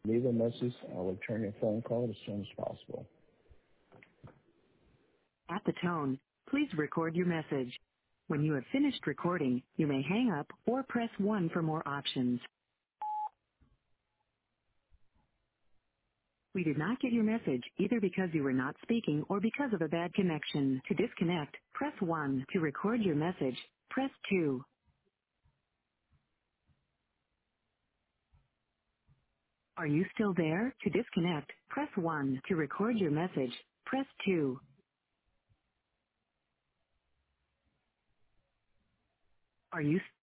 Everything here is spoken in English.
Leave a message. I'll return your phone call as soon as possible. At the tone, please record your message. When you have finished recording, you may hang up or press 1 for more options. We did not get your message either because you were not speaking or because of a bad connection. To disconnect, press 1. To record your message, press 2. Are you still there? To disconnect, press 1. To record your message, press 2. Are you